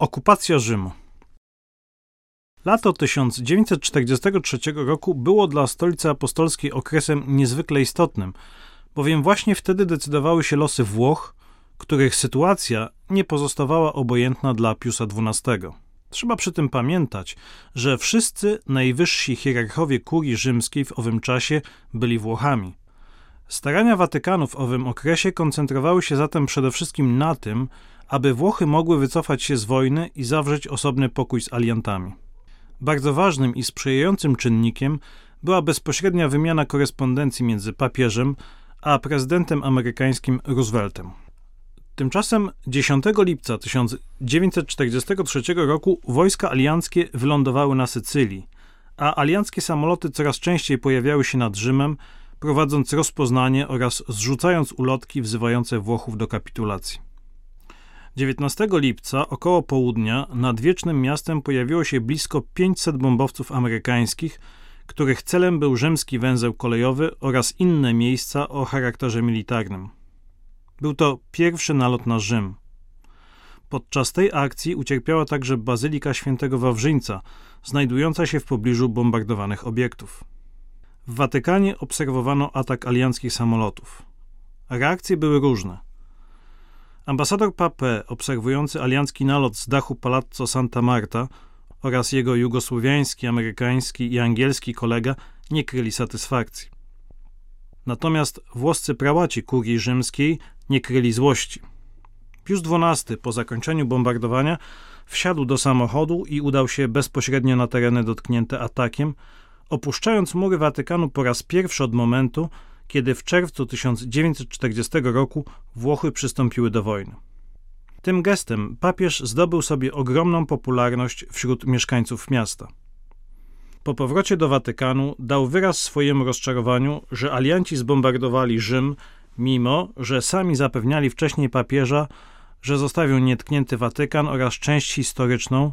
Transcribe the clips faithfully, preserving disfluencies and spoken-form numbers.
Okupacja Rzymu. Lato tysiąc dziewięćset czterdziestego trzeciego roku było dla Stolicy Apostolskiej okresem niezwykle istotnym, bowiem właśnie wtedy decydowały się losy Włoch, których sytuacja nie pozostawała obojętna dla Piusa dwunastego. Trzeba przy tym pamiętać, że wszyscy najwyżsi hierarchowie kurii rzymskiej w owym czasie byli Włochami. Starania Watykanu w owym okresie koncentrowały się zatem przede wszystkim na tym, aby Włochy mogły wycofać się z wojny i zawrzeć osobny pokój z aliantami. Bardzo ważnym i sprzyjającym czynnikiem była bezpośrednia wymiana korespondencji między papieżem a prezydentem amerykańskim Rooseveltem. Tymczasem dziesiątego lipca tysiąc dziewięćset czterdziestego trzeciego roku wojska alianckie wylądowały na Sycylii, a alianckie samoloty coraz częściej pojawiały się nad Rzymem, prowadząc rozpoznanie oraz zrzucając ulotki wzywające Włochów do kapitulacji. dziewiętnastego lipca około południa nad wiecznym miastem pojawiło się blisko pięćset bombowców amerykańskich, których celem był rzymski węzeł kolejowy oraz inne miejsca o charakterze militarnym. Był to pierwszy nalot na Rzym. Podczas tej akcji ucierpiała także Bazylika Świętego Wawrzyńca, znajdująca się w pobliżu bombardowanych obiektów. W Watykanie obserwowano atak alianckich samolotów. Reakcje były różne. Ambasador Papé, obserwujący aliancki nalot z dachu Palazzo Santa Marta, oraz jego jugosłowiański, amerykański i angielski kolega nie kryli satysfakcji. Natomiast włoscy prałaci kurii rzymskiej nie kryli złości. Pius dwunasty po zakończeniu bombardowania wsiadł do samochodu i udał się bezpośrednio na tereny dotknięte atakiem, opuszczając mury Watykanu po raz pierwszy od momentu, kiedy w czerwcu tysiąc dziewięćset czterdziestego roku Włochy przystąpiły do wojny. Tym gestem papież zdobył sobie ogromną popularność wśród mieszkańców miasta. Po powrocie do Watykanu dał wyraz swojemu rozczarowaniu, że alianci zbombardowali Rzym, mimo że sami zapewniali wcześniej papieża, że zostawią nietknięty Watykan oraz część historyczną,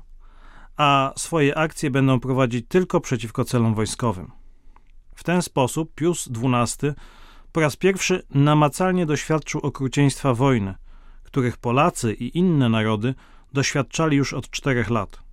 a swoje akcje będą prowadzić tylko przeciwko celom wojskowym. W ten sposób Pius dwunasty po raz pierwszy namacalnie doświadczył okrucieństwa wojny, których Polacy i inne narody doświadczali już od czterech lat.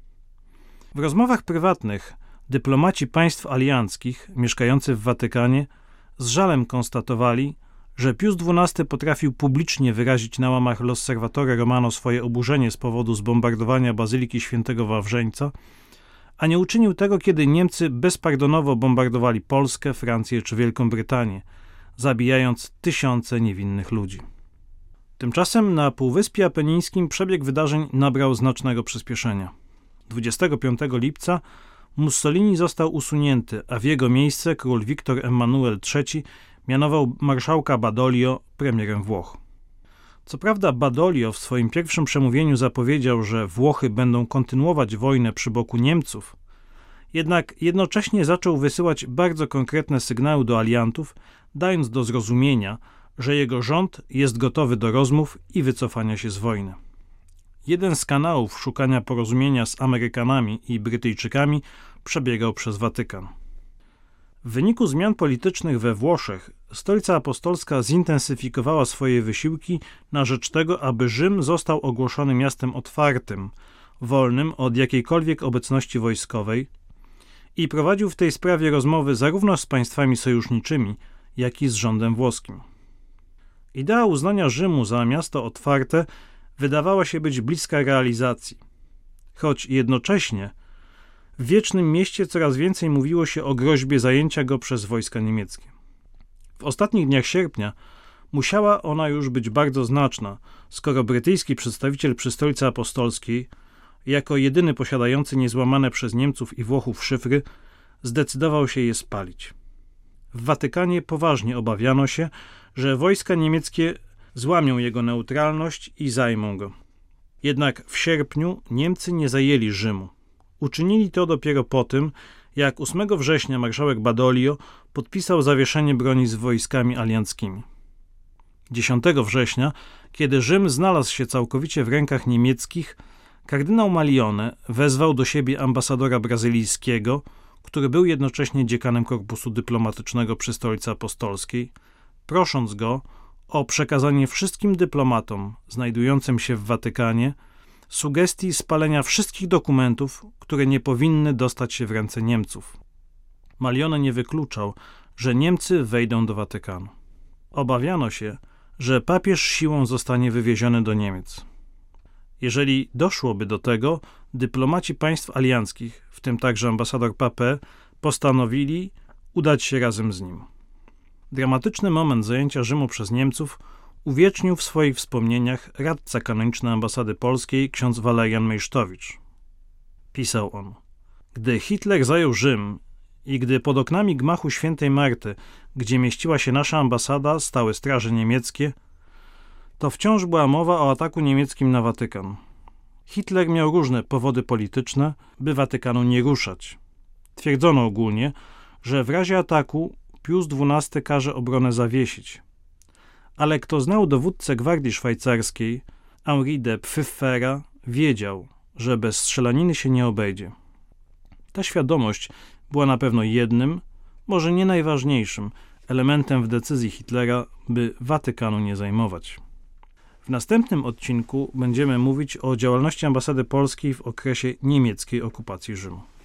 W rozmowach prywatnych dyplomaci państw alianckich mieszkający w Watykanie z żalem konstatowali, że Pius dwunasty potrafił publicznie wyrazić na łamach L'Osservatore Romano swoje oburzenie z powodu zbombardowania Bazyliki Świętego Wawrzeńca, a nie uczynił tego, kiedy Niemcy bezpardonowo bombardowali Polskę, Francję czy Wielką Brytanię, zabijając tysiące niewinnych ludzi. Tymczasem na Półwyspie Apenińskim przebieg wydarzeń nabrał znacznego przyspieszenia. dwudziestego piątego lipca Mussolini został usunięty, a w jego miejsce król Wiktor Emanuel trzeci mianował marszałka Badoglio premierem Włoch. Co prawda Badoglio w swoim pierwszym przemówieniu zapowiedział, że Włochy będą kontynuować wojnę przy boku Niemców, jednak jednocześnie zaczął wysyłać bardzo konkretne sygnały do aliantów, dając do zrozumienia, że jego rząd jest gotowy do rozmów i wycofania się z wojny. Jeden z kanałów szukania porozumienia z Amerykanami i Brytyjczykami przebiegał przez Watykan. W wyniku zmian politycznych we Włoszech Stolica Apostolska zintensyfikowała swoje wysiłki na rzecz tego, aby Rzym został ogłoszony miastem otwartym, wolnym od jakiejkolwiek obecności wojskowej i prowadził w tej sprawie rozmowy zarówno z państwami sojuszniczymi, jak i z rządem włoskim. Idea uznania Rzymu za miasto otwarte wydawała się być bliska realizacji, choć jednocześnie w Wiecznym Mieście coraz więcej mówiło się o groźbie zajęcia go przez wojska niemieckie. W ostatnich dniach sierpnia musiała ona już być bardzo znaczna, skoro brytyjski przedstawiciel przy Stolicy Apostolskiej, jako jedyny posiadający niezłamane przez Niemców i Włochów szyfry, zdecydował się je spalić. W Watykanie poważnie obawiano się, że wojska niemieckie złamią jego neutralność i zajmą go. Jednak w sierpniu Niemcy nie zajęli Rzymu. Uczynili to dopiero po tym, jak ósmego września marszałek Badoglio podpisał zawieszenie broni z wojskami alianckimi. dziesiątego września, kiedy Rzym znalazł się całkowicie w rękach niemieckich, kardynał Malione wezwał do siebie ambasadora brazylijskiego, który był jednocześnie dziekanem korpusu dyplomatycznego przy Stolicy Apostolskiej, prosząc go o przekazanie wszystkim dyplomatom znajdującym się w Watykanie sugestii spalenia wszystkich dokumentów, które nie powinny dostać się w ręce Niemców. Malione nie wykluczał, że Niemcy wejdą do Watykanu. Obawiano się, że papież siłą zostanie wywieziony do Niemiec. Jeżeli doszłoby do tego, dyplomaci państw alianckich, w tym także ambasador Papin, postanowili udać się razem z nim. Dramatyczny moment zajęcia Rzymu przez Niemców uwiecznił w swoich wspomnieniach radca kanoniczny ambasady polskiej ksiądz Walerian Mejsztowicz. Pisał on: Gdy Hitler zajął Rzym i gdy pod oknami gmachu świętej Marty, gdzie mieściła się nasza ambasada, stały straże niemieckie, to wciąż była mowa o ataku niemieckim na Watykan. Hitler miał różne powody polityczne, by Watykanu nie ruszać. Twierdzono ogólnie, że w razie ataku Pius dwunasty każe obronę zawiesić. Ale kto znał dowódcę gwardii szwajcarskiej, Henri de Pfyffera, wiedział, że bez strzelaniny się nie obejdzie. Ta świadomość była na pewno jednym, może nie najważniejszym, elementem w decyzji Hitlera, by Watykanu nie zajmować. W następnym odcinku będziemy mówić o działalności ambasady polskiej w okresie niemieckiej okupacji Rzymu.